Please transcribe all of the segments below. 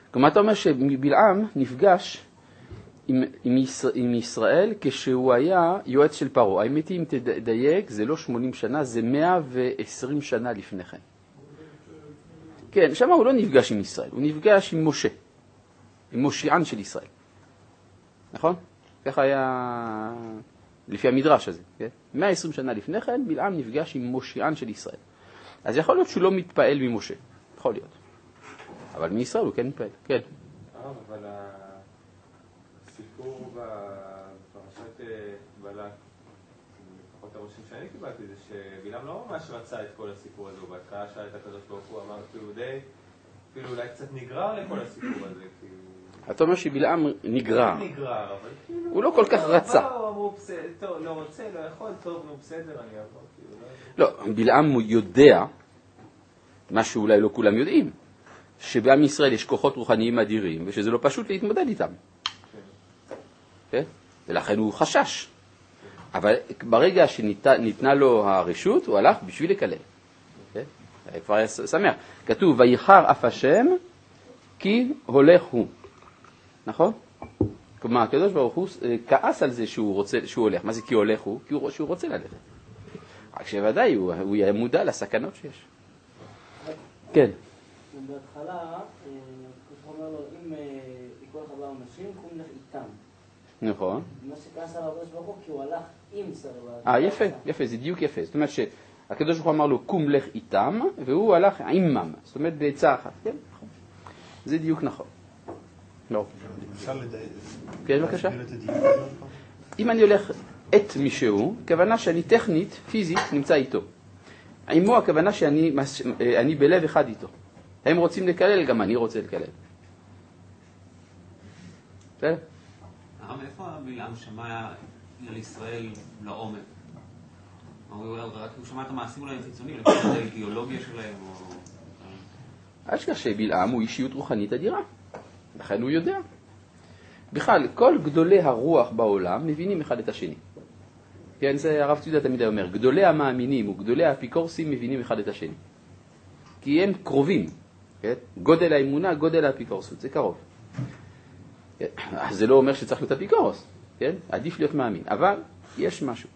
כלומר, אתה אומר שבלעם נפגש עם ישראל כשהוא היה יועץ של פרעה. האמת היא, אם תדייק, זה לא 80 שנה, זה 120 שנה לפני כן. כן, שם הוא לא נפגש עם ישראל, הוא נפגש עם משה, עם מושיען של ישראל. נכון? ככה היה לפי המדרש הזה. כן? 120 שנה לפני כן, בלעם נפגש עם מושיען של ישראל. אז יכול להיות שהוא לא מתפעל ממשה. יכול להיות. אבל מישראל הוא כן מתפעל. כן. אבל הסיפור בפרשת בלק, לפחות הרושם שאני קיבלתי, זה שבלעם לא ממש רצה את כל הסיפור הזה, הוא בהתחלה שאל את הקדוש ברוך הוא, אמר אפילו אולי קצת נגרר לכל הסיפור הזה. אתה אומר שבלעם נגרר. נגרר, אבל כאילו... הוא לא כל כך רצה. אמרו, טוב, לא רוצה, לא יכול, טוב, נו בסדר, אני אעבור. לא, בלעם הוא יודע, מה שאולי לא כולם יודעים, שבעם ישראל יש כוחות רוחניים אדירים, ושזה לא פשוט להתמודד איתם. כן? ולכן הוא חשש. אבל ברגע שניתנה לו הרשות, הוא הלך בשביל לקלל. כן? כבר היה שמח. כתוב, ויחר אף השם, כי הולך הוא. נכון? כלומר, הקדוש ברוך הוא כעס על זה שהוא הולך. מה זה כי הולך הוא? כי שהוא רוצה ללכת. רק שוודאי הוא יהיה מודע לסכנות שיש. כן. בהתחלה, הוא אומר לו, אם יקרוא לך באו נשים, קום לך איתם. נכון. מה שכעס על הקדוש ברוך הוא, כי הוא הלך עם סרבה. יפה, יפה, זה דיוק יפה. זאת אומרת שהקדוש ברוך הוא אמר לו, קום לך איתם, והוא הלך עימם. זאת אומרת, בעצה אחת. כן, נכון. זה דיוק נכון. לא. כן, בבקשה. אם אני הולך את מישהו, כוונה שאני טכנית, פיזית, נמצא איתו. עימו הכוונה שאני בלב אחד איתו. הם רוצים לקלל, גם אני רוצה לקלל. בסדר? הרב, איפה בלעם שמע על ישראל לעומק? הוא שמע את המעשים אולי החיצוניים, לפי את האידיאולוגיה שלהם או... אשכח שבלעם הוא אישיות רוחנית אדירה. לכן הוא יודע. בכלל, כל גדולי הרוח בעולם מבינים אחד את השני. כן, זה הרב צבי יהודה תמיד אומר, גדולי המאמינים וגדולי האפיקורסים מבינים אחד את השני. כי הם קרובים. כן? גודל האמונה, גודל האפיקורסות, זה קרוב. כן? זה לא אומר שצריך להיות אפיקורס, כן? עדיף להיות מאמין. אבל יש משהו.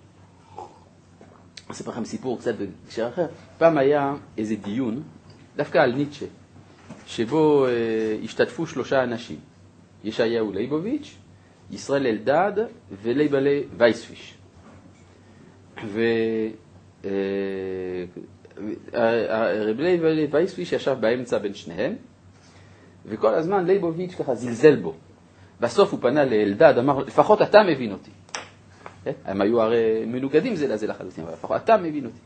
אני אספר לכם סיפור קצת בהקשר אחר. פעם היה איזה דיון, דווקא על ניטשה, שבו השתתפו 3 אנשים. ישעיהו ליבוביץ', ישראל אלדד ולייבלה וייספיש. לייבלה וייספיש ישב באמצע בין שניהם, וכל הזמן ליבוביץ' ככה זלזל בו. בסוף הוא פנה לאלדד, אמר, לפחות אתה מבין אותי. הם היו הרי מנוגדים זה לזה לחלוטין, אבל לפחות אתה מבין אותי.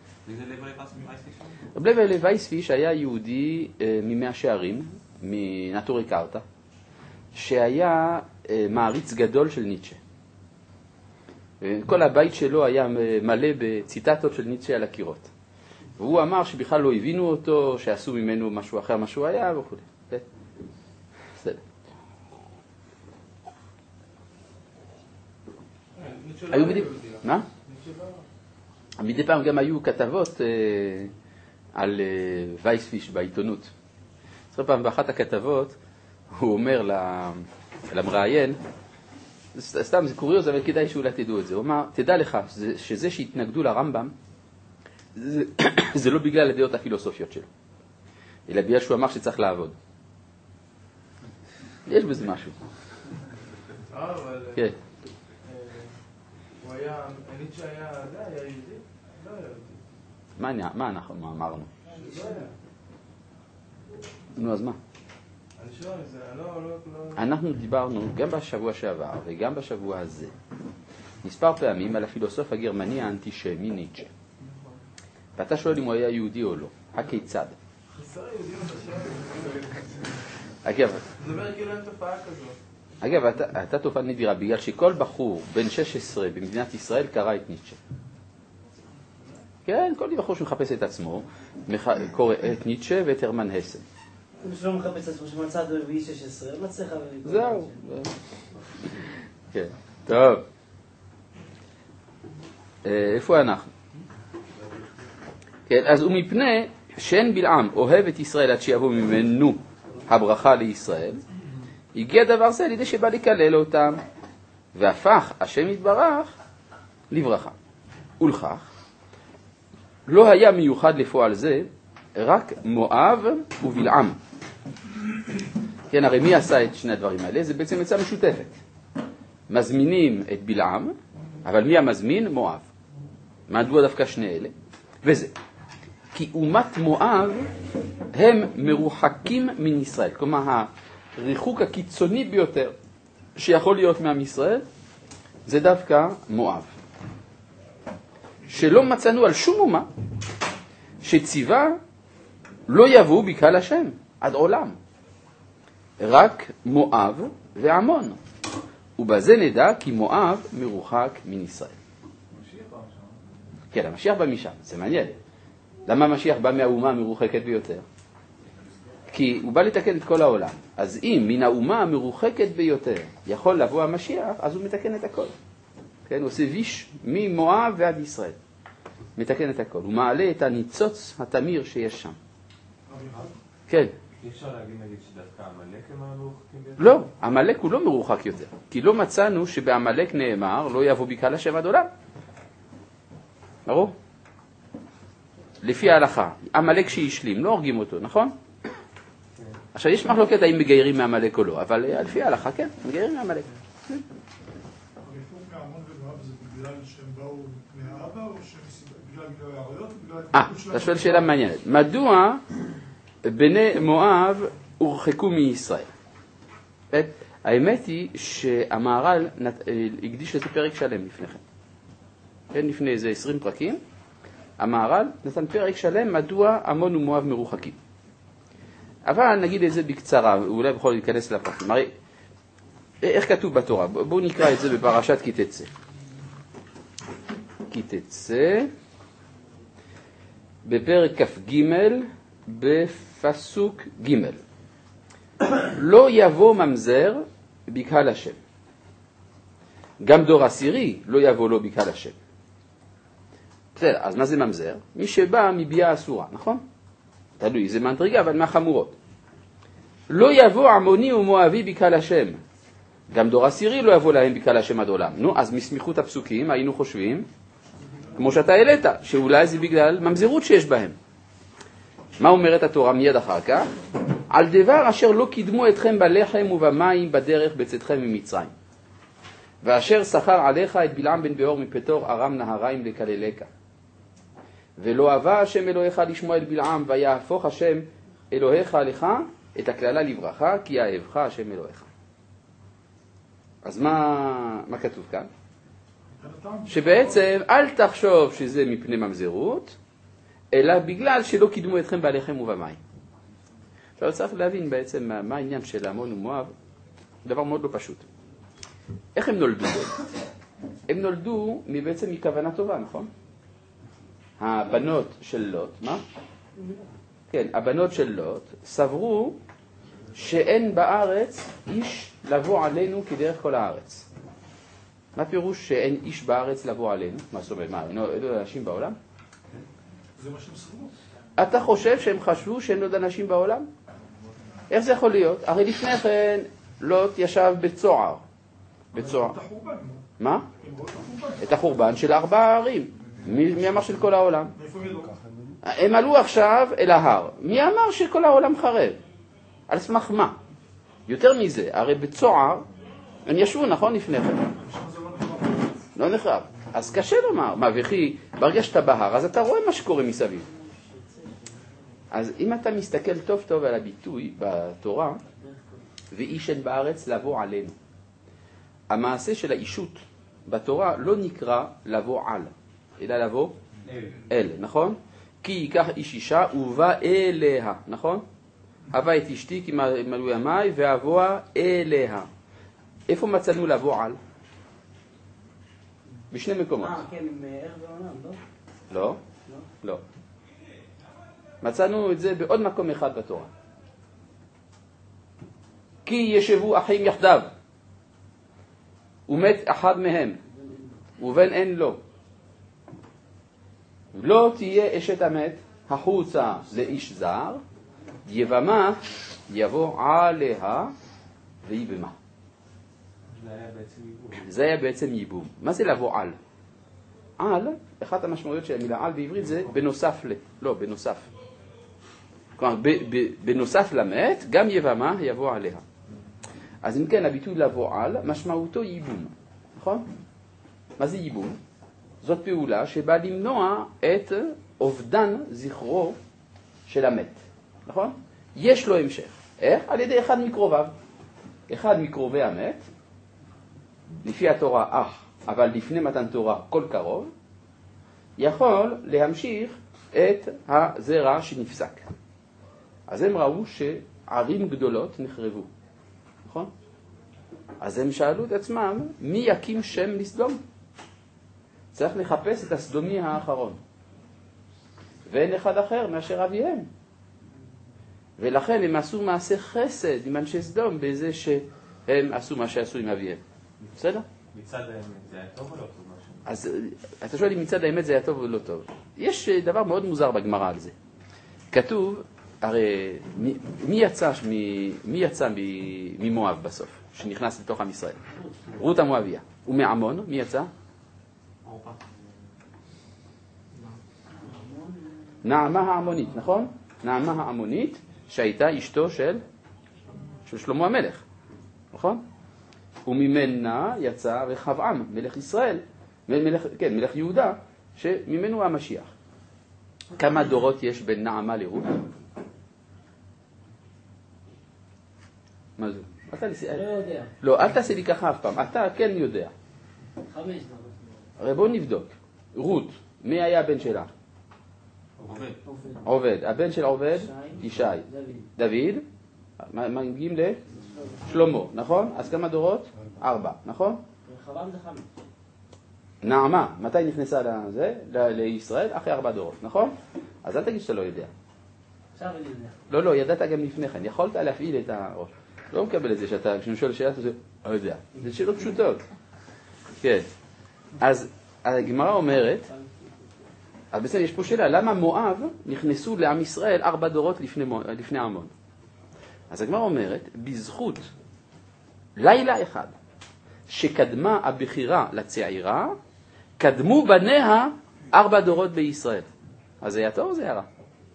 לייבלה וייספיש היה יהודי ממאה שערים, מנטורי קרתא, שהיה מעריץ גדול של ניטשה. כל הבית שלו היה מלא בציטטות של ניטשה על הקירות. והוא אמר שבכלל לא הבינו אותו, שעשו ממנו משהו אחר, משהו היה וכו'. בסדר. היו מדי... מה? מדי פעם גם היו כתבות על וייספיש בעיתונות. זו פעם באחת הכתבות, הוא אומר למראיין, סתם זה קוריוז, אבל כדאי שאולי תדעו את זה. הוא אמר, תדע לך שזה שהתנגדו לרמב"ם, זה לא בגלל הדעות הפילוסופיות שלו, אלא בגלל שהוא אמר שצריך לעבוד. יש בזה משהו. אבל... כן. הוא היה... ניטשה היה יהודי? לא היה יהודי. מה אנחנו אמרנו? לא היה. נו, אז מה? אני שואל, זה לא... אנחנו דיברנו גם בשבוע שעבר וגם בשבוע הזה מספר פעמים על הפילוסוף הגרמני האנטישמי ניטשה. ואתה שואל אם הוא היה יהודי או לא. הכיצד? חסר יהודים בשם. אגב... זה אומר כאילו אין תופעה כזאת. אגב, אתה תופעה נדירה בגלל שכל בחור בן 16 במדינת ישראל קרא את ניטשה. כן, כל בחור שמחפש את עצמו קורא את ניטשה ואת הרמן הסן. הוא שלא מחפש את עצמו שמצא דו ב-16, לא מצליחה... זהו. כן, טוב. איפה אנחנו? כן, אז הוא מפני שאין בלעם אוהב את ישראל עד שיבוא ממנו הברכה לישראל, הגיע דבר זה על ידי שבא לקלל אותם, והפך השם יתברך לברכה. ולכך, לא היה מיוחד לפועל זה רק מואב ובלעם. כן, הרי מי עשה את שני הדברים האלה? זה בעצם עצה משותפת. מזמינים את בלעם, אבל מי המזמין? מואב. מדוע דווקא שני אלה? וזה. כי אומת מואב הם מרוחקים מן ישראל. כלומר, הריחוק הקיצוני ביותר שיכול להיות מעם ישראל, זה דווקא מואב. שלא מצאנו על שום אומה שציווה לא יבואו בקהל השם עד עולם. רק מואב ועמון. ובזה נדע כי מואב מרוחק מן ישראל. כן, המשיח בא משם, זה מעניין. למה המשיח בא מהאומה המרוחקת ביותר? כי הוא בא לתקן את כל העולם. אז אם מן האומה המרוחקת ביותר יכול לבוא המשיח, אז הוא מתקן את הכל. כן, הוא עושה ויש ממואב ועד ישראל. מתקן את הכל. הוא מעלה את הניצוץ התמיר שיש שם. כן. אי אפשר להגיד נגיד שדווקא המלאק הם המרוחקים ביותר? לא, המלאק הוא לא מרוחק יותר. כי לא מצאנו שבהמלאק נאמר לא יבוא בקהל השם עד עולם. ברור? לפי ההלכה, המלאק שהשלים, לא הורגים אותו, נכון? עכשיו יש מחלוקת האם מגיירים מהמלאק או לא, אבל לפי ההלכה כן, מגיירים מהמלאק. הריחוק מהעמון ומואב זה בגלל שהם באו מהאבא או בגלל גילוי העריות? אתה שואל שאלה מעניינת. מדוע בני מואב הורחקו מישראל? האמת היא שהמהר"ל הקדיש לזה פרק שלם לפני כן. לפני איזה 20 פרקים, המהר"ל נתן פרק שלם מדוע עמון ומואב מרוחקים. אבל נגיד את זה בקצרה, אולי בכל להיכנס לפרקים. הרי, איך כתוב בתורה? בואו נקרא את זה בפרשת כי תצא. כי תצא, בפרק כ"ג, בפסוק ג'. לא יבוא ממזר בקהל השם. גם דור עשירי לא יבוא לו בקהל השם. בסדר, אז מה זה ממזר? מי שבא מביאה אסורה, נכון? תלוי, זה מנטריגה, אבל מהחמורות. לא יבוא עמוני ומואבי בקהל השם. גם דור עשירי לא יבוא להם בקהל השם עד עולם. נו, אז מסמיכות הפסוקים היינו חושבים, כמו שאתה העלית, שאולי זה בגלל ממזרות שיש בהם. מה אומרת התורה מיד אחר כך? על דבר אשר לא קידמו אתכם בלחם ובמים בדרך בצאתכם ממצרים. ואשר שכר עליך את בלעם בן באור מפתור ארם נהריים לקללך. ולא אהבה השם אלוהיך לשמוע אל בלעם, ויהפוך השם אלוהיך לך את הכללה לברכה, כי אהבך השם אלוהיך. אז מה כתוב כאן? שבעצם אל תחשוב שזה מפני ממזרות, אלא בגלל שלא קידמו אתכם בלחם ובמים. עכשיו צריך להבין בעצם מה העניין של עמון ומואב, דבר מאוד לא פשוט. איך הם נולדו? הם נולדו בעצם מכוונה טובה, נכון? הבנות של לוט, מה? כן, הבנות של לוט סברו שאין בארץ איש לבוא עלינו כדרך כל הארץ. מה פירוש שאין איש בארץ לבוא עלינו? מה זאת אומרת? מה, אין עוד אנשים בעולם? זה מה שהם סברו. אתה חושב שהם חשבו שאין עוד אנשים בעולם? איך זה יכול להיות? הרי לפני כן לוט ישב בצוער. בצוער. מה? את החורבן של 4 ערים. מי אמר של כל העולם? הם עלו עכשיו אל ההר. מי אמר שכל העולם חרב? על סמך מה? יותר מזה, הרי בצוער הם ישבו, נכון, לפני כן. לא נחרב. אז קשה לומר, מה וכי, ברגע שאתה בהר, אז אתה רואה מה שקורה מסביב. אז אם אתה מסתכל טוב טוב על הביטוי בתורה, ואיש אין בארץ לבוא עלינו. המעשה של האישות בתורה לא נקרא לבוא על, אלא לבוא אל, נכון? כי ייקח איש אישה ובא אליה, נכון? אבא את אשתי כי מלאו ימי ואבוה אליה. איפה מצאנו לבוא על? בשני מקומות. כן, עם ערך ועולם, לא? לא, לא. מצאנו את זה בעוד מקום אחד בתורה. כי ישבו אחים יחדיו, ומת אחד מהם, ובן אין לו. לא תהיה אשת המת החוצה לאיש זר, יבמה יבוא עליה ויבמה. זה היה בעצם ייבום. זה היה בעצם ייבום. מה זה לבוא על? על, אחת המשמעויות של המילה על בעברית זה בנוסף ל, לא, בנוסף. כלומר, בנוסף למת, גם יבמה יבוא עליה. אז אם כן, הביטוי לבוא על, משמעותו ייבום. נכון? מה זה ייבום? זאת פעולה שבאה למנוע את אובדן זכרו של המת. נכון? יש לו המשך. איך? על ידי אחד מקרוביו. אחד מקרובי המת, לפי התורה אח, אבל לפני מתן תורה כל קרוב, יכול להמשיך את הזרע שנפסק. אז הם ראו שערים גדולות נחרבו. נכון? אז הם שאלו את עצמם, מי יקים שם לסדום? צריך לחפש את הסדומי האחרון. ואין אחד אחר מאשר אביהם. ולכן הם עשו מעשה חסד עם אנשי סדום בזה שהם עשו מה שעשו עם אביהם. בסדר? מצד האמת זה היה טוב או לא טוב משהו? אז אתה שואל אם מצד האמת זה היה טוב או לא טוב. יש דבר מאוד מוזר בגמרא על זה. כתוב, הרי מי יצא ממואב בסוף, שנכנס לתוך עם ישראל? רות המואביה. ומעמון, מי יצא? נעמה העמונית, נכון? נעמה העמונית שהייתה אשתו של שלמה המלך, נכון? וממנה יצא רחבעם, מלך ישראל, מלך יהודה, שממנו המשיח. כמה דורות יש בין נעמה לרות? מה זה? לא יודע. לא, אל תעשה לי ככה אף פעם, אתה כן יודע. 5 דקות. הרי בוא נבדוק. רות, מי היה הבן שלה? עובד. הבן של עובד? ישי. דוד. מה מגיעים לשלמה, נכון? אז כמה דורות? 4, נכון? רחבעם זה 5. נעמה, מתי נכנסה לישראל? אחרי 4 דורות, נכון? אז אל תגיד שאתה לא יודע. עכשיו אני יודע. לא, ידעת גם לפני כן. יכולת להפעיל את הראש. לא מקבל את זה שאתה, כשאני שואל שאלה, אתה עושה, לא יודע. זה שאלות פשוטות. כן. אז הגמרא אומרת, אז בסדר, יש פה שאלה, למה מואב נכנסו לעם ישראל 4 דורות לפני עמון? אז הגמרא אומרת, בזכות לילה אחד שקדמה הבחירה לצעירה, קדמו בניה 4 דורות בישראל. אז זה היה טוב או זה היה רע?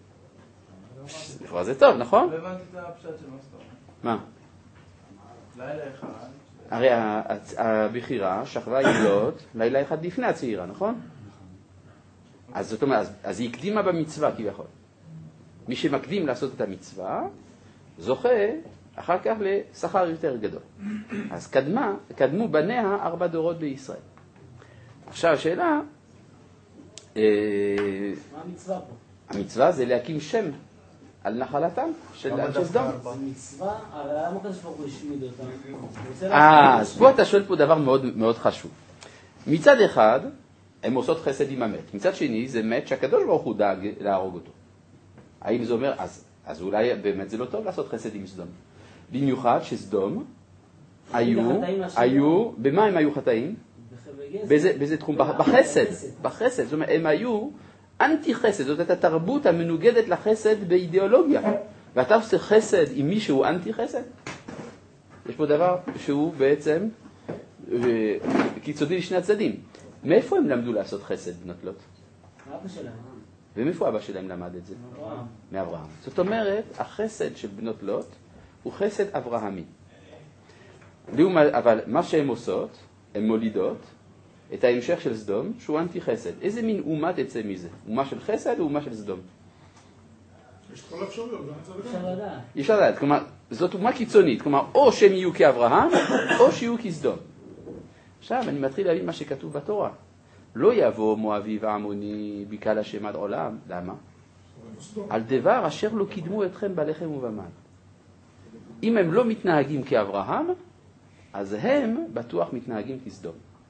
זה טוב, נכון? לא הבנתי את הפשט של מסתור. מה? לילה אחד. הרי הבחירה שכבה ילות לילה אחד לפני הצעירה, נכון? אז זאת אומרת, אז היא הקדימה במצווה כביכול. מי שמקדים לעשות את המצווה, זוכה אחר כך לשכר יותר גדול. אז קדמו בניה 4 דורות בישראל. עכשיו השאלה, מה המצווה פה? המצווה זה להקים שם על נחלתם של אנשי סדום. זה מצווה, אבל למה הקדוש ברוך הוא השמיד אותם? אז פה אתה שואל פה דבר מאוד מאוד חשוב. מצד אחד, הם עושות חסד עם המת. מצד שני, זה מת שהקדוש ברוך הוא דאג להרוג אותו. האם זה אומר, אז אולי באמת זה לא טוב לעשות חסד עם סדום. במיוחד שסדום היו, במה הם היו חטאים? באיזה תחום? בחסד. בחסד. זאת אומרת, הם היו אנטי חסד. זאת הייתה תרבות המנוגדת לחסד באידיאולוגיה. ואתה עושה חסד עם מישהו אנטי חסד? יש פה דבר שהוא בעצם קיצוני לשני הצדדים. מאיפה הם למדו לעשות חסד, בנות לוט? אבא שלהם. ומאיפה אבא שלהם למד את זה? מאברהם. זאת אומרת, החסד של בנות לוט הוא חסד אברהמי. אבל מה שהן עושות, הן מולידות את ההמשך של סדום, שהוא אנטי חסד. איזה מין אומה תצא מזה? אומה של חסד או אומה של סדום? יש כל אפשרויות, אפשר לדעת. אפשר לדעת, כלומר, זאת אומה קיצונית, כלומר, או שהם יהיו כאברהם, או שיהיו כסדום. עכשיו, אני מתחיל להבין מה שכתוב בתורה. לא יבוא מואבי ועמוני בקהל השם עד עולם. למה? על דבר אשר לא קידמו אתכם בלחם ובמן. אם הם לא מתנהגים כאברהם, אז הם בטוח מתנהגים כסדום.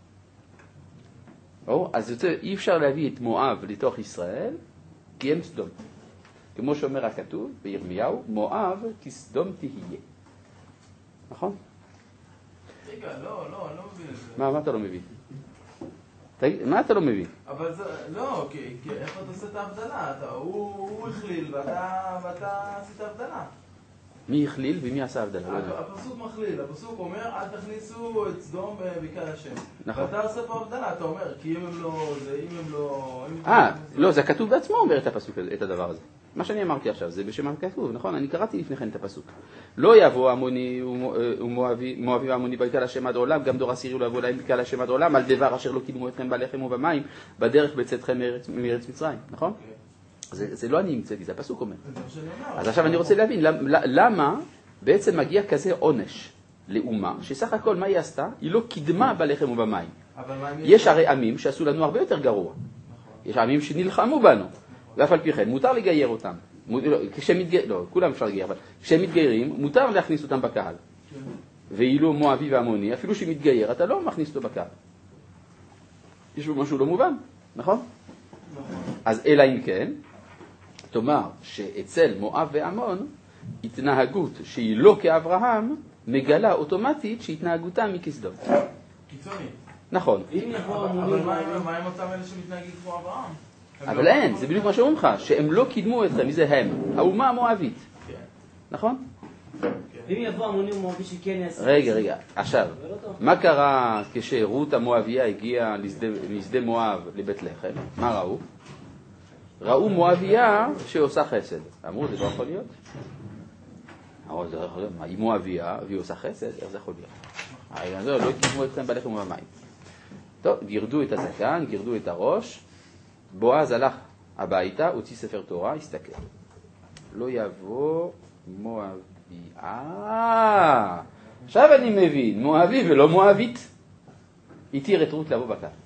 אז אי אפשר להביא את מואב לתוך ישראל, כי הם סדום. כמו שאומר הכתוב בירמיהו, מואב כסדום תהיה. נכון? רגע, לא מבין את זה. מה אתה לא מבין? מה אתה לא מבין? אבל זה, לא, כי איך אתה עושה את ההבדלה? הוא הכליל ואתה עשית הבדלה. מי הכליל ומי עשה הבדלה? לא יודע. הפסוק מכליל, הפסוק אומר, אל תכניסו את סדום בבקעת השם. נכון. ואתה עושה פה הבדלה, אתה אומר, כי אם הם לא... אם הם לא... לא, זה הכתוב בעצמו אומר את הפסוק, את הדבר הזה. מה שאני אמרתי עכשיו, זה בשם הכתוב, נכון? אני קראתי לפני כן את הפסוק. לא יבוא עמוני ומואבי ועמוני בקהל השם עד עולם, גם דור עשירי לא יבוא להם בקהל השם עד עולם, על דבר אשר לא קידמו אתכם בלחם ובמים, בדרך בצאתכם מארץ מצרים, נכון? זה לא אני המצאתי, זה הפסוק אומר. אז עכשיו אני רוצה להבין, למה בעצם מגיע כזה עונש לאומה, שסך הכל מה היא עשתה? היא לא קידמה בלחם ובמים. יש הרי עמים שעשו לנו הרבה יותר גרוע. יש עמים שנלחמו בנו, ואף על פי כן, מותר לגייר אותם. לא, כולם אפשר לגייר, אבל כשהם מתגיירים, מותר להכניס אותם בקהל. ואילו מואבי ועמוני, אפילו שמתגייר, אתה לא מכניס אותו בקהל. יש בו משהו לא מובן, נכון? אז אלא אם כן, תאמר שאצל מואב ועמון, התנהגות שהיא לא כאברהם, מגלה אוטומטית שהתנהגותם היא כסדום. קיצוני. נכון. אבל מה עם אותם אלה שמתנהגים כמו אברהם? אבל אין, זה בדיוק מה שאומרים לך, שהם לא קידמו אתכם, מי זה הם? האומה המואבית. נכון? ואם יבוא עמוני ומואבי שכן יעשה... רגע, עכשיו, מה קרה כשרות המואביה הגיעה לשדה מואב לבית לחם? מה ראו? ראו מואביה שעושה חסד. אמרו, זה לא יכול להיות? אמרו, זה לא יכול להיות. מה, היא מואביה והיא עושה חסד? איך זה יכול להיות? הרי זה לא קידמו אתכם בלחם ובמים. טוב, גירדו את הזקן, גירדו את הראש. בועז הלך הביתה, הוציא ספר תורה, הסתכל. לא יבוא מואבי. עכשיו אני מבין, מואבי ולא מואבית. התיר את רות לבוא בקר.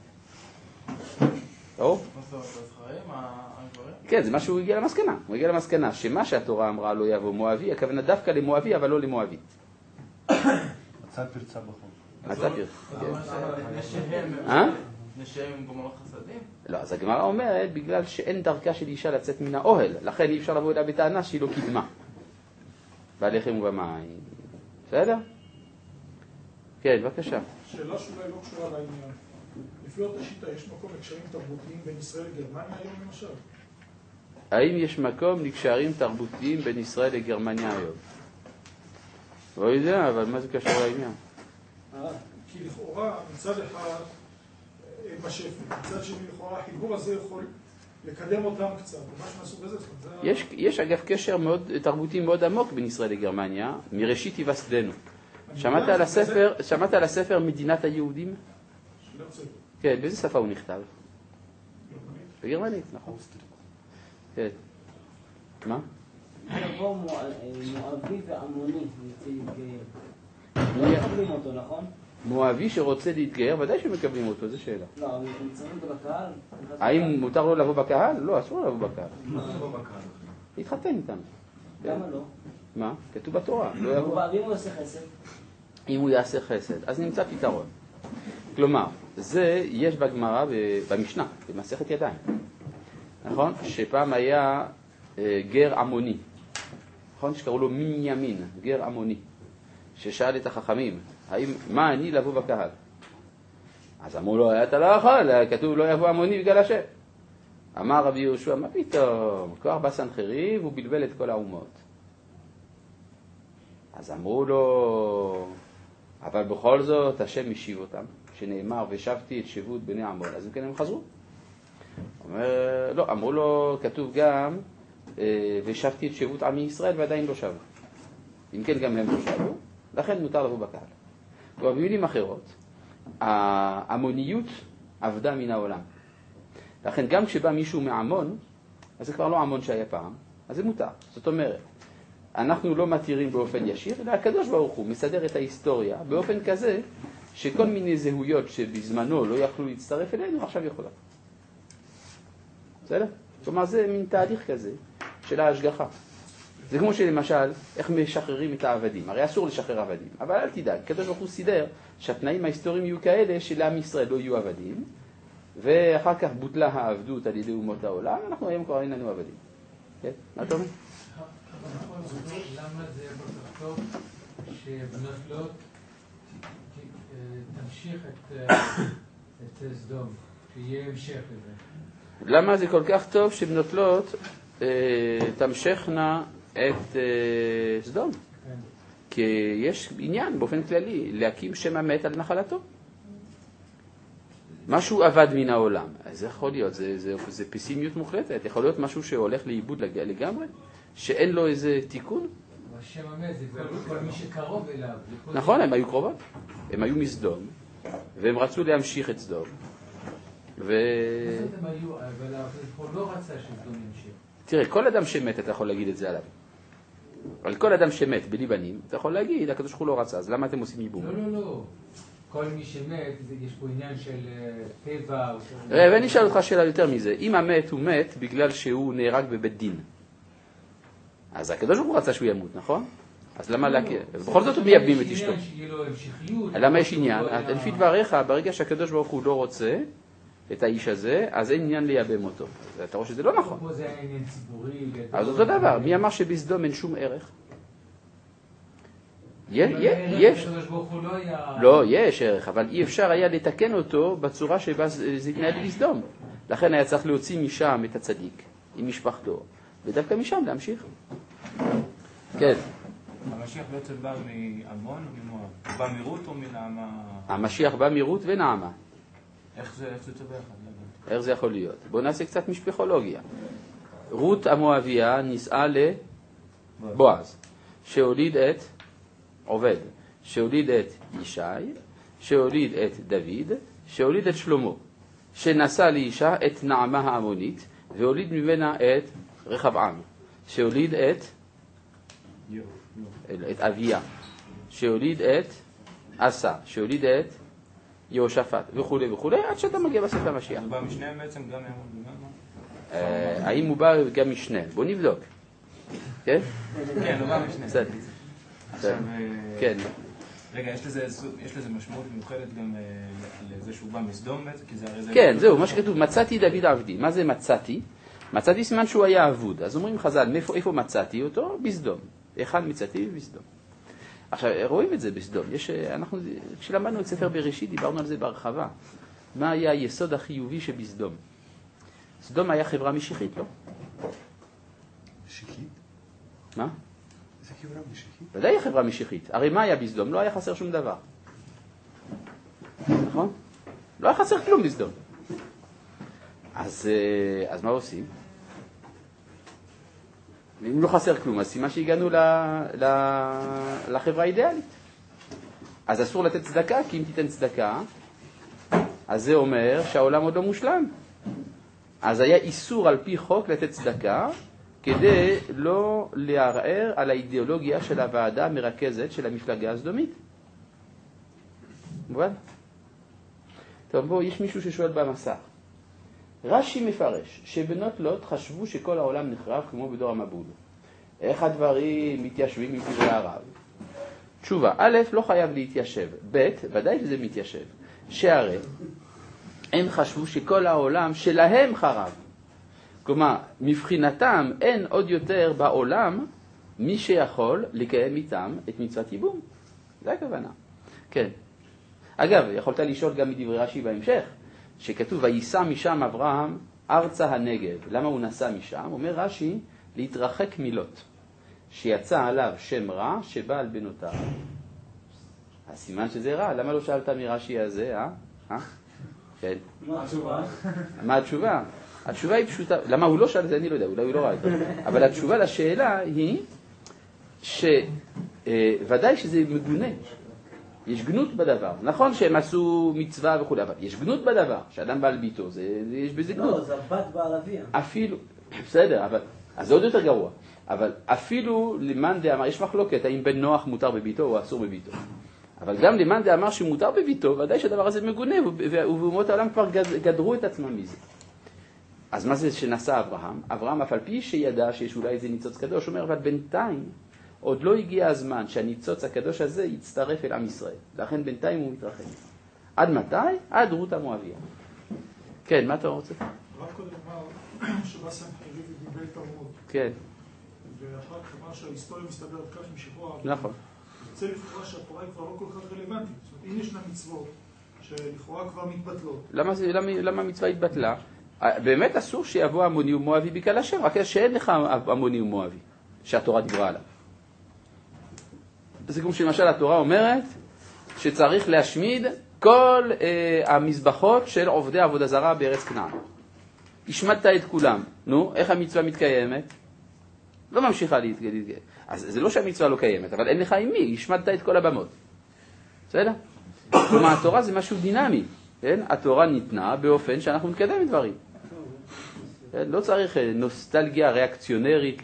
טוב? כן, זה מה שהוא הגיע למסקנה. הוא הגיע למסקנה שמה שהתורה אמרה לא יבוא מואבי, הכוונה דווקא למואבי, אבל לא למואבית. מצא פרצה בחור. מצא פרצה, כן. נשאם עם גומרות חסדים? לא, אז הגמרא אומרת, בגלל שאין דרכה של אישה לצאת מן האוהל, לכן אי אפשר לבוא אליה בטענה שהיא לא קידמה. בלחם ובמים. בסדר? כן, בבקשה. שאלה שאולי לא קשורה לעניין. לפי אותה שיטה, יש מקום לקשרים תרבותיים בין ישראל לגרמניה היום למשל? האם יש מקום לקשרים תרבותיים בין ישראל לגרמניה היום? לא יודע, אבל מה זה קשור לעניין? כי לכאורה, מצד אחד, בשפט, מצד שני לכאורה, החיבור הזה יכול לקדם אותם קצת, ממש מהסוג הזה. יש אגב קשר תרבותי מאוד עמוק בין ישראל לגרמניה, מראשית היווסדנו. שמעת על הספר מדינת היהודים? כן, באיזה שפה הוא נכתב? בגרמנית, נכון. כן. מה? יבוא מואבי ועמוני להתגייר. לא מקבלים אותו, נכון? מואבי שרוצה להתגייר, ודאי שמקבלים אותו, זו שאלה. לא, הם נמצאים אותו בקהל. האם מותר לו לבוא בקהל? לא, אסור לו לבוא בקהל. מה זה לא בקהל? להתחתן איתם. למה לא? מה? כתוב בתורה. לא יבוא. ואם הוא עושה חסד? אם הוא יעשה חסד, אז נמצא פתרון. כלומר, זה יש בגמרא במשנה, במסכת ידיים. נכון? שפעם היה גר עמוני. נכון? שקראו לו מימין, גר עמוני. ששאל את החכמים, מה אני לבוא בקהל? אז אמרו לו, אתה לא יכול, כתוב לא יבוא עמוני בגלל השם. אמר רבי יהושע, מה פתאום? כוח בסנחריב הוא בלבל את כל האומות. אז אמרו לו, אבל בכל זאת השם משיב אותם, שנאמר ושבתי את שבות בני עמון, אז כן הם חזרו. לא, אמרו לו, כתוב גם ושבתי את שבות עמי ישראל ועדיין לא שבו. אם כן גם הם לא שבו, לכן מותר לבוא בקהל. כלומר, במילים אחרות, העמוניות עבדה מן העולם. לכן גם כשבא מישהו מעמון, אז זה כבר לא עמון שהיה פעם, אז זה מותר. זאת אומרת, אנחנו לא מתירים באופן ישיר, אלא הקדוש ברוך הוא מסדר את ההיסטוריה באופן כזה, שכל מיני זהויות שבזמנו לא יכלו להצטרף אלינו, עכשיו יכולה. בסדר? כלומר, זה מין תהליך כזה של ההשגחה. זה כמו שלמשל, איך משחררים את העבדים. הרי אסור לשחרר עבדים, אבל אל תדאג, הקדוש ברוך הוא סידר שהתנאים ההיסטוריים יהיו כאלה שלעם ישראל לא יהיו עבדים, ואחר כך בוטלה העבדות על ידי אומות העולם, אנחנו היום כבר אין לנו עבדים. כן? מה אתה אומר? למה זה כל כך טוב שבנות לוט תמשיך את סדום, שיהיה המשך לזה? למה זה כל כך טוב שבנות לוט תמשכנה את סדום? כי יש עניין באופן כללי להקים שם המת על נחלתו. משהו עבד מן העולם. אז זה יכול להיות, זה פסימיות מוחלטת. יכול להיות משהו שהולך לאיבוד לגמרי, שאין לו איזה תיקון. השם המת זה כל מי שקרוב אליו. נכון, הם היו קרובות. הם היו מסדום, והם רצו להמשיך את סדום. אבל הוא לא רצה שסדום ימשיך. תראה, כל אדם שמת, אתה יכול להגיד את זה עליו. על כל אדם שמת בלי בנים, אתה יכול להגיד, הקדוש ברוך הוא לא רצה, אז למה אתם עושים ייבום? לא. כל מי שמת, יש פה עניין של טבע. ואני אשאל אותך שאלה יותר מזה. אם המת הוא מת בגלל שהוא נהרג בבית דין, אז הקדוש ברוך הוא רצה שהוא ימות, נכון? אז למה להכיר? בכל זאת הוא מייבמים את אשתו. למה יש עניין? לפי דבריך, ברגע שהקדוש ברוך הוא לא רוצה את האיש הזה, אז אין עניין לייבם אותו. אתה רואה שזה לא נכון. פה זה היה עניין ציבורי. אז אותו דבר, מי אמר שבסדום אין שום ערך? יש. לא, יש ערך, אבל אי אפשר היה לתקן אותו בצורה שבה זה התנהל בסדום. לכן היה צריך להוציא משם את הצדיק, עם משפחתו, ודווקא משם להמשיך. כן. המשיח בעצם בא מעמון או ממואב? הוא בא מרות או מנעמה? המשיח בא מרות ונעמה. איך זה ביחד? איך זה יכול להיות? בואו נעשה קצת משפחולוגיה. רות המואביה נישאה לבועז, שהוליד את עובד, שהוליד את ישי, שהוליד את דוד, שהוליד את שלמה, שנשא לאישה את נעמה העמונית, והוליד ממנה את רחבעם, שהוליד את אביה, שהוליד את אסה, שהוליד את יהושפט וכו' וכו', עד שאתה מגיע בסוף המשיח. הוא בא משניהם בעצם גם יעמוד? האם הוא בא גם משניהם? בוא נבדוק. כן? כן, הוא בא משניהם. עכשיו, כן. רגע, יש לזה משמעות מיוחדת גם לזה שהוא בא מסדום בעצם? כן, זהו, מה שכתוב, מצאתי דוד עבדי. מה זה מצאתי? מצאתי סימן שהוא היה אבוד. אז אומרים חז"ל, איפה מצאתי אותו? בסדום. אחד מצאתי בסדום. עכשיו, רואים את זה בסדום. כשלמדנו את ספר בראשית, דיברנו על זה בהרחבה. מה היה היסוד החיובי שבסדום? סדום היה חברה משיחית, לא? משיחית? מה? זה חברה משיחית? ודאי היא חברה משיחית. הרי מה היה בסדום? לא היה חסר שום דבר. נכון? לא היה חסר כלום בסדום. אז מה עושים? אם לא חסר כלום, אז סימן שהגענו לחברה האידיאלית. אז אסור לתת צדקה, כי אם תיתן צדקה, אז זה אומר שהעולם עוד לא מושלם. אז היה איסור על פי חוק לתת צדקה, כדי לא לערער על האידיאולוגיה של הוועדה המרכזת של המפלגה הסדומית. מובן? טוב, בואו, יש מישהו ששואל במסך. רש"י מפרש שבנות לוט חשבו שכל העולם נחרב כמו בדור המבול. איך הדברים מתיישבים עם דברי הרב? תשובה, א', לא חייב להתיישב. ב', ודאי שזה מתיישב. שהרי הם חשבו שכל העולם שלהם חרב. כלומר, מבחינתם אין עוד יותר בעולם מי שיכול לקיים איתם את מצוות ייבום. זה הכוונה. כן. אגב, יכולת לשאול גם מדברי רש"י בהמשך, שכתוב, וייסע משם אברהם ארצה הנגב. למה הוא נסע משם? אומר רש"י, להתרחק מלוט, שיצא עליו שם רע שבא על בנותיו. הסימן שזה רע, למה לא שאלת מרש"י הזה, כן. מה התשובה? מה התשובה? התשובה היא פשוטה, למה הוא לא שאל את זה? אני לא יודע, אולי הוא לא ראה את זה. אבל התשובה לשאלה היא, שוודאי שזה מגונה. יש גנות בדבר. נכון שהם עשו מצווה וכו', אבל יש גנות בדבר. שאדם בעל ביתו, יש בזה גנות. לא, זה הבת בעל אביה. אפילו, בסדר, אבל, אז זה עוד יותר גרוע. אבל אפילו למאן דאמר, יש מחלוקת, האם בן נוח מותר בביתו או אסור בביתו. אבל גם למאן דאמר שמותר בביתו, ודאי שהדבר הזה מגונה, ובאומות העולם כבר גדרו את עצמם מזה. אז מה זה שנשא אברהם? אברהם אף על פי שידע שיש אולי איזה ניצוץ קדוש, אומר, אבל בינתיים עוד לא הגיע הזמן שהניצוץ הקדוש הזה יצטרף אל עם ישראל. לכן בינתיים הוא מתרחק. עד מתי? עד רות המואביה. כן, מה אתה רוצה? רק קודם אמר שבא סנחריב ודיבר תלמוד. כן. ואחר כך אמר שההיסטוריה מסתברת כך עם שחרור האבות. נכון. יוצא לכאורה שהתורה היא כבר לא כל כך רלוונטית. זאת אומרת, אם ישנה מצוות שלכאורה כבר מתבטלות. למה המצווה התבטלה? באמת אסור שיבוא עמוני ומואבי בקהל השם, רק שאין לך עמוני ומואבי, שהתורה דיברה עליו. זה כמו שלמשל התורה אומרת שצריך להשמיד כל המזבחות של עובדי עבודה זרה בארץ כנען. השמדת את כולם. נו, איך המצווה מתקיימת? לא ממשיכה להתקיים. אז זה לא שהמצווה לא קיימת, אבל אין לך עם מי, השמדת את כל הבמות. בסדר? כלומר, התורה זה משהו דינמי. כן? התורה ניתנה באופן שאנחנו נקדם דברים. כן? לא צריך נוסטלגיה ריאקציונרית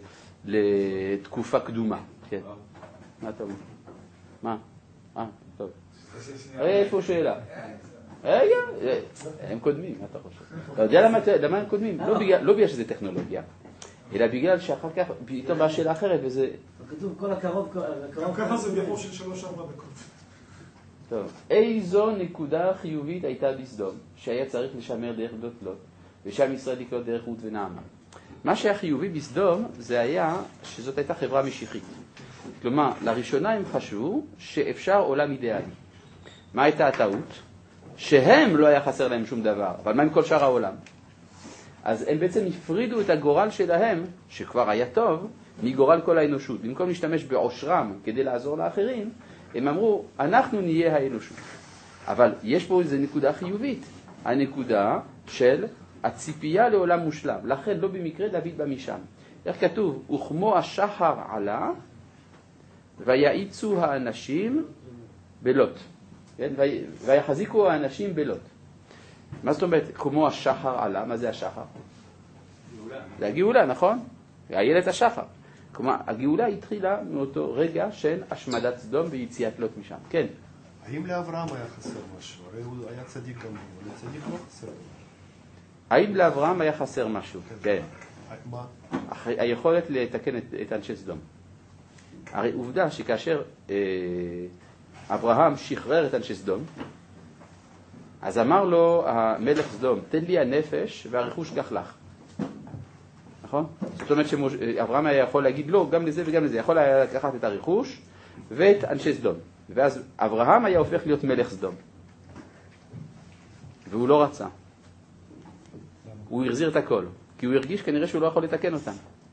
לתקופה קדומה. כן. מה אתה אומר? מה? טוב. איפה שאלה? רגע, הם קודמים, מה אתה חושב? אתה יודע למה הם קודמים? לא בגלל שזה טכנולוגיה, אלא בגלל שאחר כך פתאום באה שאלה אחרת וזה... כתוב כל הקרוב... ככה זה ברוב של 3-4 דקות. טוב, איזו נקודה חיובית הייתה בסדום, שהיה צריך לשמר דרך בנות לוט, ושם ישראל לקלוט דרך רות ונעמה. מה שהיה חיובי בסדום זה היה שזאת הייתה חברה משיחית. כלומר, לראשונה הם חשבו שאפשר עולם אידיאלי. מה הייתה הטעות? שהם לא היה חסר להם שום דבר, אבל מה עם כל שאר העולם? אז הם בעצם הפרידו את הגורל שלהם, שכבר היה טוב, מגורל כל האנושות. במקום להשתמש בעושרם כדי לעזור לאחרים, הם אמרו, אנחנו נהיה האנושות. אבל יש פה איזו נקודה חיובית, הנקודה של הציפייה לעולם מושלם. לכן לא במקרה דוד בא משם. איך כתוב? וכמו השחר עלה, ויעיצו האנשים בלוט. כן? ויחזיקו האנשים בלוט. מה זאת אומרת, כמו השחר עלה? מה זה השחר? גאולה. זה הגאולה, נכון? איילת השחר. כלומר, הגאולה התחילה מאותו רגע של השמדת סדום ויציאת לוט משם. כן. האם לאברהם היה חסר משהו? הרי הוא היה צדיק גם, אבל לצדיק לא חסר משהו. האם לאברהם היה חסר משהו? כן. מה? היכולת לתקן את אנשי סדום. הרי עובדה שכאשר אברהם שחרר את אנשי סדום, אז אמר לו המלך סדום, תן לי הנפש והרכוש כך לך. נכון? זאת אומרת שאברהם היה יכול להגיד לא, גם לזה וגם לזה. יכול היה לקחת את הרכוש ואת אנשי סדום. ואז אברהם היה הופך להיות מלך סדום. והוא לא רצה. הוא החזיר את הכל. כי הוא הרגיש כנראה שהוא לא יכול לתקן אותם.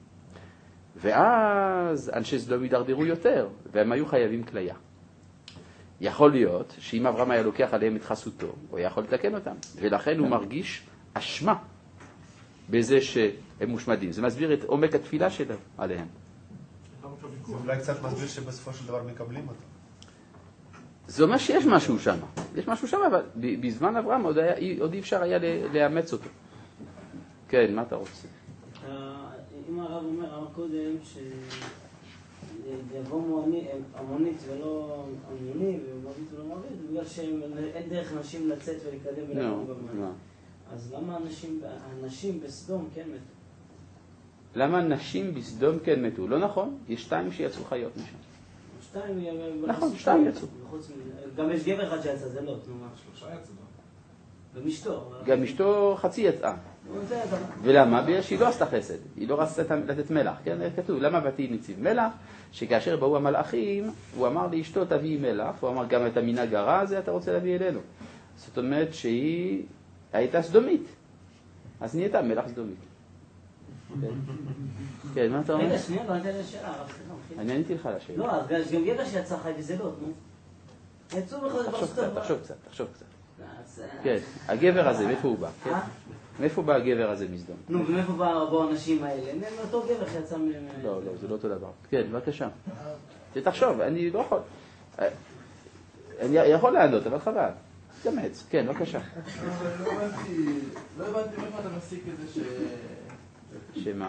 ואז אנשי סדום ידרדרו יותר, והם היו חייבים כליה. יכול להיות שאם אברהם היה לוקח עליהם את חסותו, הוא היה יכול לתקן אותם. ולכן הוא מרגיש אשמה בזה שהם מושמדים. זה מסביר את עומק התפילה שלו עליהם. זה אולי קצת מסביר שבסופו של דבר מקבלים אותם. זה אומר שיש משהו שם. יש משהו שם, אבל בזמן אברהם עוד אי אפשר היה לאמץ אותו. כן, מה אתה רוצה? אם הרב אמר קודם שיבוא המונית ולא המוני, ומונית ולא מרבית, בגלל שאין דרך נשים לצאת ולקדם ולקום במים. אז למה הנשים בסדום כן מתו? למה נשים בסדום כן מתו? לא נכון, יש 2 שיצאו חיות משם. 2 נכון, 2 יצאו. גם יש גבר אחד שיצא, זה לא, תנומה. 3 יצאו. גם אשתו. גם אשתו חצי יצאה. ולמה? בגלל שהיא לא עשתה חסד, היא לא רצתה לתת מלח, כן? כתוב, למה באתי נציב מלח? שכאשר באו המלאכים, הוא אמר לאשתו תביאי מלח, הוא אמר גם את המנהג הרע הזה אתה רוצה להביא אלינו. זאת אומרת שהיא הייתה סדומית, אז נהייתה מלח סדומית. כן, מה אתה אומר? רגע, שנייה, לא ענית לשאלה. אני עניתי לך לשאלה. לא, אז גם גבר שיצא חי וזה לא, נו. יצאו בכל זה בסדום. תחשוב קצת. כן, הגבר הזה, מאיפה הוא בא? מאיפה בא הגבר הזה מסדום? נו, ומאיפה באו האנשים האלה? הם אותו גבר שיצא מהם... לא, זה לא אותו דבר. כן, בבקשה. תחשוב, אני לא יכול... אני יכול לענות, אבל חבל. תמץ, כן, בבקשה. לא הבנתי מאיפה אתה מסיק את זה שמה?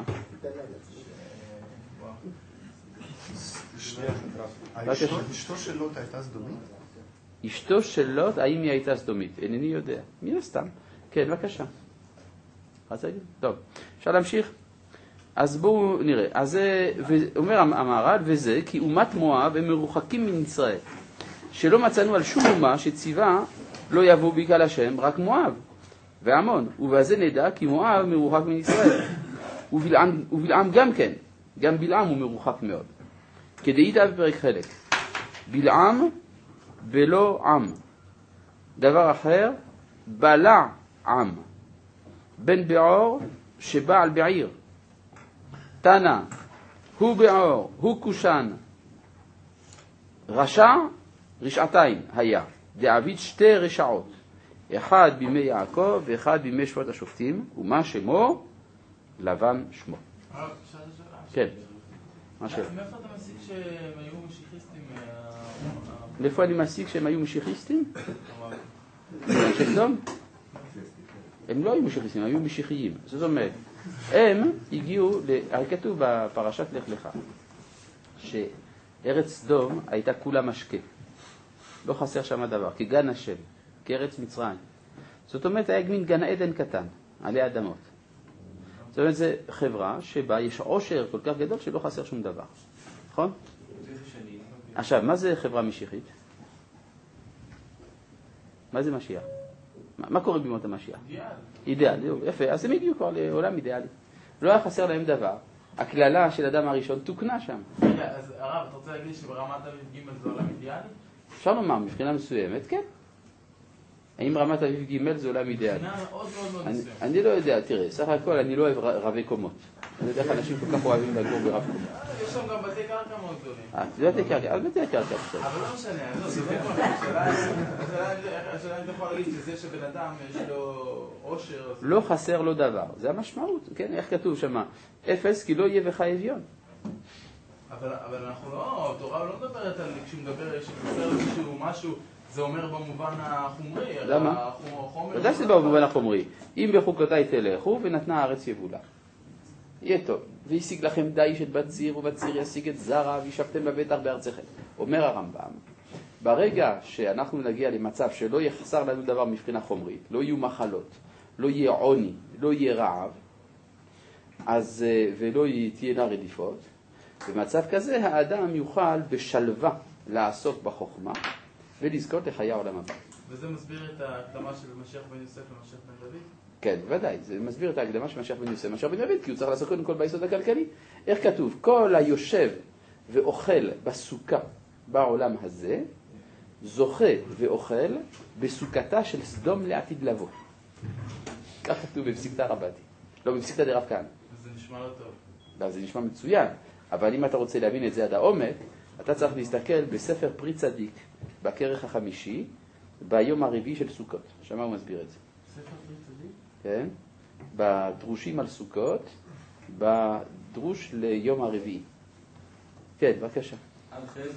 אשתו של לוט הייתה סדומית? אשתו של לוט, האם היא הייתה סדומית? אינני יודע. מן הסתם. כן, בבקשה. טוב, אפשר להמשיך? אז בואו נראה. אז אומר המהר"ל, וזה כי אומת מואב הם מרוחקים מן ישראל, שלא מצאנו על שום אומה שציווה לא יבוא בקהל השם, רק מואב ועמון. ובזה נדע כי מואב מרוחק מן ישראל. ובלעם גם כן. גם בלעם הוא מרוחק מאוד. כדאית בפרק חלק. בלעם ולא עם. דבר אחר, בלע עם. בן בעור שבא על בעיר. תנא, הוא בעור, הוא קושן. רשעתיים היה, דעביד שתי רשעות, אחד בימי יעקב ואחד בימי שבועת השופטים, ומה שמו? לבן שמו. כן. מה שאלה? מאיפה אתה מסיק שהם היו משיחיסטים? מאיפה אני מסיק שהם היו משיחיסטים? אנשי סדום? הם לא היו משיחיסטים, הם היו משיחיים. זאת אומרת, הם הגיעו, הרי כתוב בפרשת לך לך, שארץ סדום הייתה כולה משקה. לא חסר שם דבר, כגן השם, כארץ מצרים. זאת אומרת, היה מין גן עדן קטן, עלי אדמות. זאת אומרת, זו חברה שבה יש עושר כל כך גדול שלא חסר שום דבר. נכון? עכשיו, מה זה חברה משיחית? מה זה משיח? מה קורה בימות המשיח? אידיאל, יפה. אז הם הגיעו כבר לעולם אידיאלי. לא היה חסר להם דבר. הכללה של אדם הראשון תוקנה שם. אז הרב, אתה רוצה להגיד שברמת אביב ג' זה עולם אידיאלי? אפשר לומר, מבחינה מסוימת, כן. האם רמת אביב ג' זה עולם אידיאלי? מבחינה מאוד מאוד מאוד מסוימת. אני לא יודע, תראה, סך הכל אני לא אוהב רבי קומות. אני יודע איך אנשים כל כך אוהבים לגור ברב קומות. יש שם גם בתי קרקע מאוד גדולים. בתי קרקע, אז בתי קרקע בסדר. אבל לא משנה, השאלה אם אתה יכול להגיד שזה שבן אדם יש לו עושר... לא חסר לו דבר, זה המשמעות, כן? איך כתוב שם? אפס כי לא יהיה בך אביון. אבל אנחנו לא, התורה לא מדברת על, כשהוא מדבר, כשמדבר איזשהו משהו, זה אומר במובן החומרי. למה? ודאי שזה במובן החומרי. אם בחוקותיי תלכו ונתנה הארץ יבולה. יהיה טוב. וישיג לכם דיש את בציר, ובציר ישיג את זרע, וישבתם לבטח בארצכם. אומר הרמב"ם, ברגע שאנחנו נגיע למצב שלא יחסר לנו דבר מבחינה חומרית, לא יהיו מחלות, לא יהיה עוני, לא יהיה רעב, אז, ולא תהיינה רדיפות, במצב כזה האדם יוכל בשלווה לעסוק בחוכמה ולזכות לחיי העולם הבא. וזה מסביר את ההקדמה של משיח בן יוסף למשיח בן דוד? כן, ודאי, זה מסביר את ההקדמה של משיח בן יוסף למשיח בן דוד, כי הוא צריך לעסוק קודם כל ביסוד הכלכלי. איך כתוב? כל היושב ואוכל בסוכה בעולם הזה, זוכה ואוכל בסוכתה של סדום לעתיד לבוא. כך כתוב בפסיקתא רבתי, לא בפסיקתא דרב כהנא. וזה נשמע לא טוב. לא, זה נשמע מצוין, אבל אם אתה רוצה להבין את זה עד העומק, אתה צריך להסתכל בספר פרי צדיק, בכרך החמישי, ביום הרביעי של סוכות. שמה הוא מסביר את זה? ספר פרי צדיק? כן, בדרושים על סוכות, בדרוש ליום הרביעי. כן, בבקשה. אבל חלק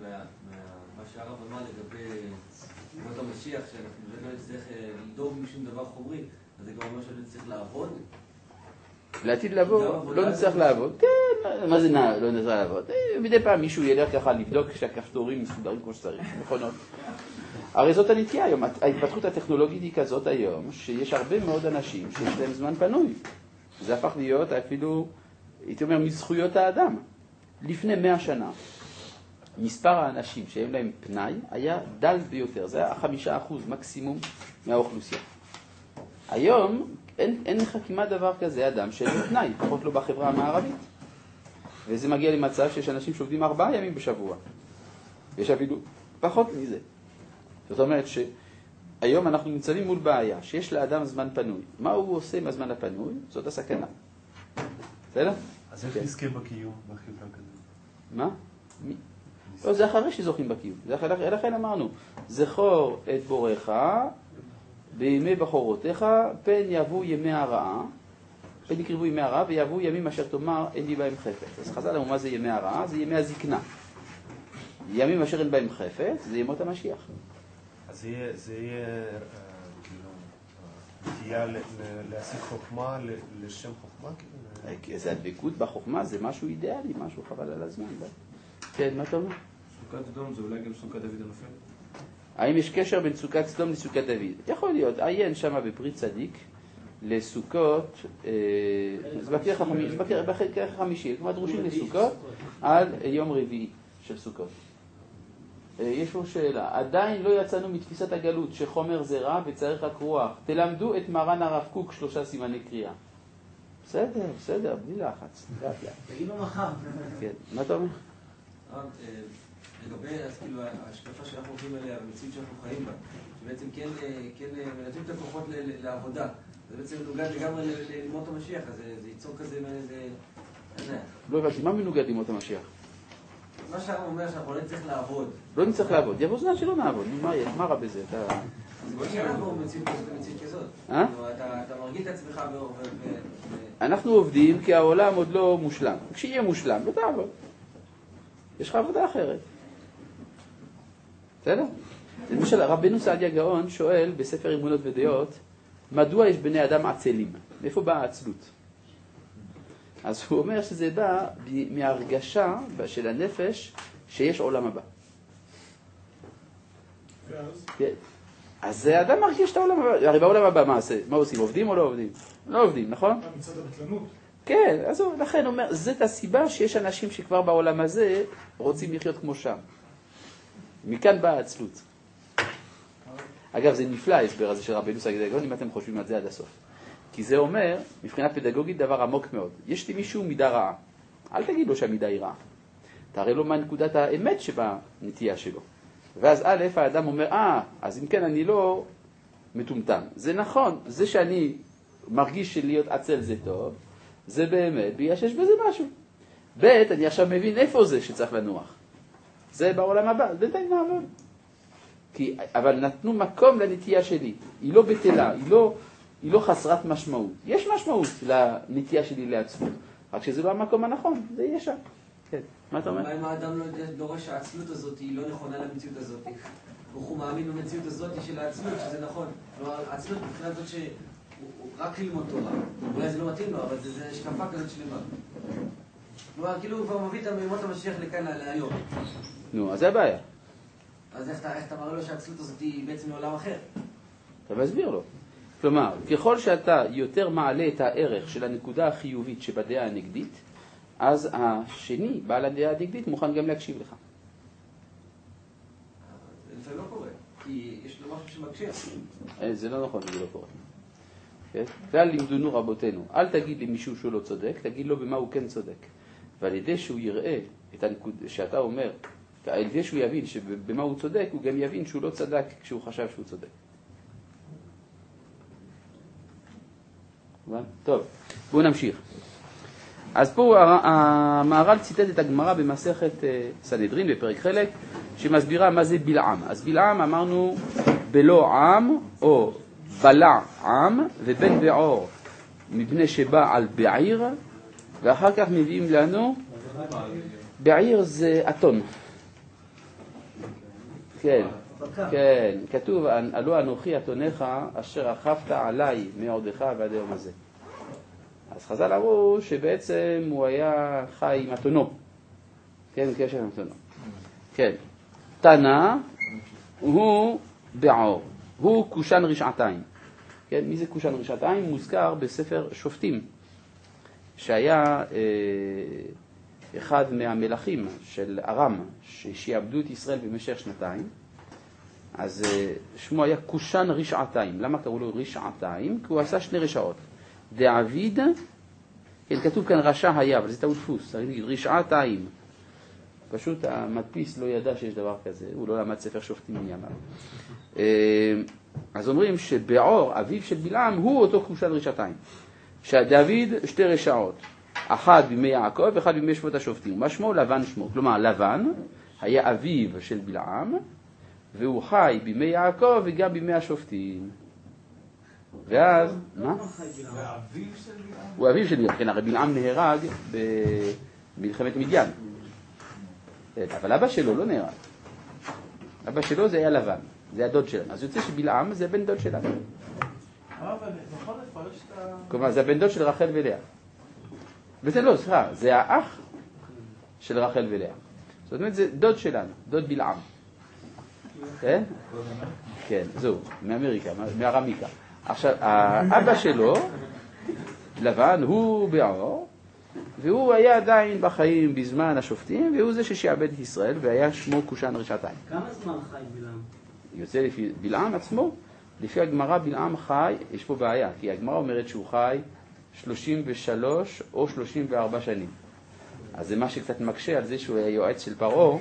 מה שהרב אמר לגבי ימות המשיח, שאנחנו לא נצטרך לדאוג משום דבר חומרי, אז זה כבר אומר שאני צריך לעבוד? לעתיד לבוא, לא נצטרך לעבוד. כן, מה זה לא נצטרך לעבוד? מדי פעם מישהו ילך ככה לבדוק שהכפתורים מסודרים כמו שצריך, מכונות. הרי זאת הנטייה היום, ההתפתחות הטכנולוגית היא כזאת היום, שיש הרבה מאוד אנשים שיש להם זמן פנוי. זה הפך להיות אפילו, הייתי אומר, מזכויות האדם. לפני 100 שנה, מספר האנשים שהם להם פנאי היה דל ביותר, זה היה 5% מקסימום מהאוכלוסייה. היום אין לך כמעט דבר כזה אדם שאין לו פנאי, פחות לא בחברה המערבית. וזה מגיע למצב שיש אנשים שעובדים 4 ימים בשבוע. יש אפילו פחות מזה. זאת אומרת שהיום אנחנו נמצאים מול בעיה שיש לאדם זמן פנוי. מה הוא עושה עם הזמן הפנוי? זאת הסכנה. בסדר? אז איך נזכה בקיום בחברה כזאת? מה? לא, זה אחרי שזוכים בקיום. לכן אמרנו, זכור את בורך בימי בחורותיך, פן יבוא ימי הרעה, פן יקרבו ימי הרעה, ויבוא ימים אשר תאמר אין לי בהם חפץ. אז חז"ל אמרו מה זה ימי הרעה? זה ימי הזקנה. ימים אשר אין בהם חפץ, זה ימות המשיח. אז זה יהיה נטייה להשיג חוכמה לשם חוכמה? זה הדבקות בחוכמה, זה משהו אידיאלי, משהו חבל על הזמן. כן, מה אתה אומר? סוכת סדום זה אולי גם סוכת דוד הנופל? האם יש קשר בין סוכת סדום לסוכת דוד? יכול להיות, עיין שמה בפרי צדיק לסוכות, זה בכרך החמישי, כלומר דרושים לסוכות על יום רביעי של סוכות. יש פה שאלה, עדיין לא יצאנו מתפיסת הגלות שחומר זה רע וצריך רק רוח. תלמדו את מרן הרב קוק 3 סימני קריאה. בסדר, בלי לחץ. תגיד לו מחר. כן, מה אתה אומר? לגבי, אז כאילו, ההשקפה שאנחנו הולכים אליה, המציאות שאנחנו חיים בה, שבעצם כן מנתבים את הכוחות לעבודה. זה בעצם מנוגד לגמרי לימות המשיח, אז זה ייצור כזה, לא הבנתי, מה מנוגד לימות המשיח? מה שהרב אומר שאנחנו לא נצטרך לעבוד. לא נצטרך לעבוד. יבוא זמן שלא נעבוד. מה רע בזה? זה לא שנעבור במציאות כזאת. אתה מרגיל את עצמך אנחנו עובדים כי העולם עוד לא מושלם. כשיהיה מושלם, לא תעבוד. יש לך עבודה אחרת. בסדר? למשל, רבנו סעדיה גאון שואל בספר אמונות ודעות, מדוע יש בני אדם עצלים? מאיפה באה העצלות? אז הוא אומר שזה בא מההרגשה של הנפש שיש עולם הבא. אז האדם מרגיש את העולם הבא. הרי בעולם הבא מה עושים? עובדים או לא עובדים? לא עובדים, נכון? מצד הבטלנות. כן, אז לכן הוא אומר, זאת הסיבה שיש אנשים שכבר בעולם הזה רוצים לחיות כמו שם. מכאן באה העצלות. אגב, זה נפלא ההסבר הזה של רבנו סעדיה גאון, אם אתם חושבים על זה עד הסוף. כי זה אומר, מבחינה פדגוגית, דבר עמוק מאוד. יש לי מישהו מידה רעה. אל תגיד לו שהמידה היא רעה. תראה לו מה נקודת האמת שבנטייה שלו. ואז א', האדם אומר, אז אם כן אני לא מטומטם. זה נכון, זה שאני מרגיש שלהיות עצל זה טוב, זה באמת, בגלל שיש בזה משהו. ב', אני עכשיו מבין איפה זה שצריך לנוח. זה בעולם הבא, זה די נעבוד. אבל נתנו מקום לנטייה שלי. היא לא בטלה, היא לא חסרת משמעות. יש משמעות לנטייה שלי לעצמות. רק שזה לא המקום הנכון, זה יהיה שם. כן, מה אתה אומר? אולי אם האדם לא דורש שהעצלות הזאת היא לא נכונה למציאות הזאת. הוא מאמין במציאות הזאת של העצלות, שזה נכון. כלומר, העצלות מבחינת זאת שהוא רק ללמוד תורה. אולי זה לא מתאים לו, אבל זה השקפה כזאת שלמה. כלומר, כאילו הוא כבר מביא את מימות המשיח לכאן להיום. נו, אז זה הבעיה. אז איך אתה מראה לו שהעצלות הזאת היא בעצם לעולם אחר? אתה מסביר לו. כלומר, ככל שאתה יותר מעלה את הערך של הנקודה החיובית שבדעה הנגדית, אז השני, בעל הדעה הנגדית, מוכן גם להקשיב לך. זה לא קורה, כי יש לו משהו שמקשיב. זה לא נכון, זה לא קורה. ואל לימדונו רבותינו, אל תגיד למישהו שהוא לא צודק, תגיד לו במה הוא כן צודק. ועל ידי שהוא יראה את הנקודה שאתה אומר, על ידי שהוא יבין שבמה הוא צודק, הוא גם יבין שהוא לא צדק כשהוא חשב שהוא צודק. טוב, בואו נמשיך. אז פה המהר"ל ציטט את הגמרא במסכת סנהדרין בפרק חלק, שמסבירה מה זה בלעם. אז בלעם אמרנו בלא עם או בלע עם ובן בעור, מבנה שבא על בעיר, ואחר כך מביאים לנו, בעיר זה אתון. כן, כן, כתוב, עלו אנוכי אתונך אשר רכבת עליי מעודך ועד היום הזה. אז חז"ל אמרו שבעצם הוא היה חי עם אתונו. כן, קשר עם אתונו. כן, תנא הוא בעור, הוא קושן רשעתיים. כן, מי זה קושן רשעתיים? מוזכר בספר שופטים, שהיה אחד מהמלכים של ארם, שיעבדו את ישראל במשך 2 אז שמו היה קושן רשעתיים. למה קראו לו רשעתיים? כי הוא עשה 2 רשעות. דאביד, כן, כתוב כאן רשע היה, אבל זה טעות דפוס, צריך להגיד רשעתיים. פשוט המדפיס לא ידע שיש דבר כזה, הוא לא למד ספר שופטים מימיו. אז אומרים שבעור, אביו של בלעם, הוא אותו קושן רשעתיים. שדאביד 2 רשעות, אחד בימי יעקב ואחד בימי שבות השופטים. מה שמו? לבן שמו. כלומר, לבן היה אביו של בלעם, והוא חי בימי יעקב וגם בימי השופטים. ואז, מה? הוא אביו של בלעם. כן, הרי בלעם נהרג במלחמת מדיין. אבל אבא שלו לא נהרג. אבא שלו זה היה לבן, זה הדוד שלנו. אז יוצא שבלעם זה בן דוד שלנו. אבל נכון לפרש את ה... כלומר, זה הבן דוד של רחל ולאה. וזה לא, סליחה, זה האח של רחל ולאה. זאת אומרת, זה דוד שלנו, דוד בלעם. כן? כן, זהו, מאמריקה, מארמיקה. עכשיו, האבא שלו, לבן, הוא בעור, והוא היה עדיין בחיים בזמן השופטים, והוא זה ששיעבד את ישראל, והיה שמו קושן רשעתיים. כמה זמן חי בלעם? יוצא לפי בלעם עצמו, לפי הגמרא בלעם חי, יש פה בעיה, כי הגמרא אומרת שהוא חי 33 או 34 שנים. אז זה מה שקצת מקשה על זה שהוא היה יועץ של פרעה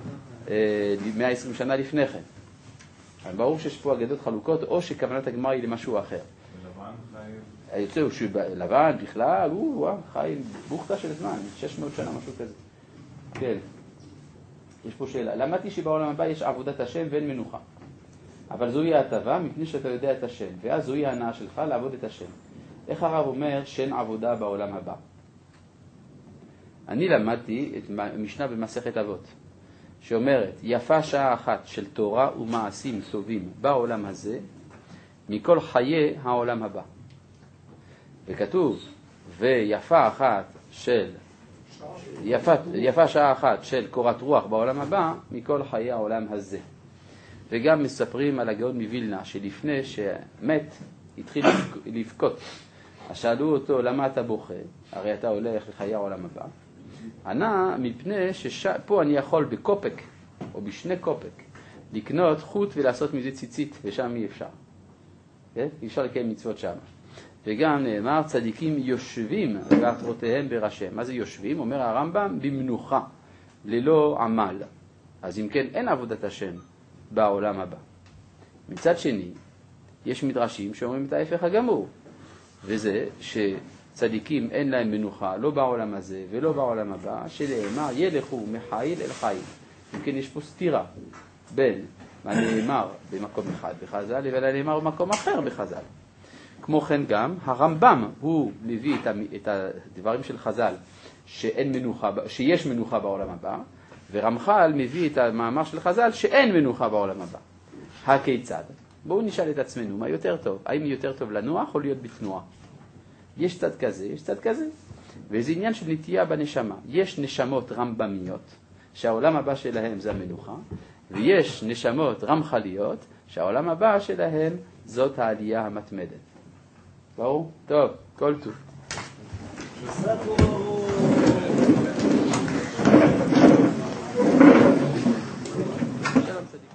120 שנה לפני כן. אז ברור שיש פה אגדות חלוקות, או שכוונת הגמרא היא למשהו אחר. יוצא הוא שלבן בכלל, הוא חי בוכתה של זמן, 600 שנה, משהו כזה. כן. יש פה שאלה. למדתי שבעולם הבא יש עבודת השם ואין מנוחה. אבל זוהי ההטבה מפני שאתה יודע את השם, ואז זוהי ההנאה שלך לעבוד את השם. איך הרב אומר שאין עבודה בעולם הבא? אני למדתי את המשנה במסכת אבות, שאומרת, יפה שעה אחת של תורה ומעשים טובים בעולם הזה, מכל חיי העולם הבא. וכתוב, יפה שעה אחת של קורת רוח בעולם הבא, מכל חיי העולם הזה. וגם מספרים על הגאון מווילנה, שלפני שמת, התחיל לבכות. אז שאלו אותו, למה אתה בוכה? הרי אתה הולך לחיי העולם הבא. ענה, מפני שפה אני יכול בקופק, או בשני קופק, לקנות חוט ולעשות מזה ציצית, ושם אי אפשר. אי אפשר לקיים מצוות שם. וגם נאמר, צדיקים יושבים ועטרותיהם בראשיהם. מה זה יושבים? אומר הרמב"ם, במנוחה, ללא עמל. אז אם כן, אין עבודת השם בעולם הבא. מצד שני, יש מדרשים שאומרים את ההפך הגמור, וזה שצדיקים אין להם מנוחה, לא בעולם הזה ולא בעולם הבא, שנאמר, ילכו מחיל אל חיל. אם כן, יש פה סתירה בין מה נאמר במקום אחד בחז"ל, לבין הנאמר במקום אחר בחז"ל. כמו כן גם, הרמב"ם הוא מביא את הדברים של חז"ל שיש מנוחה בעולם הבא, ורמח"ל מביא את המאמר של חז"ל שאין מנוחה בעולם הבא. הכיצד? בואו נשאל את עצמנו, מה יותר טוב? האם יותר טוב לנוח או להיות בתנועה? יש צד כזה, יש צד כזה. וזה עניין של נטייה בנשמה. יש נשמות רמב"מיות, שהעולם הבא שלהם זה המנוחה, ויש נשמות רמח"ליות, שהעולם הבא שלהם זאת העלייה המתמדת. ברור? טוב, כל טוב.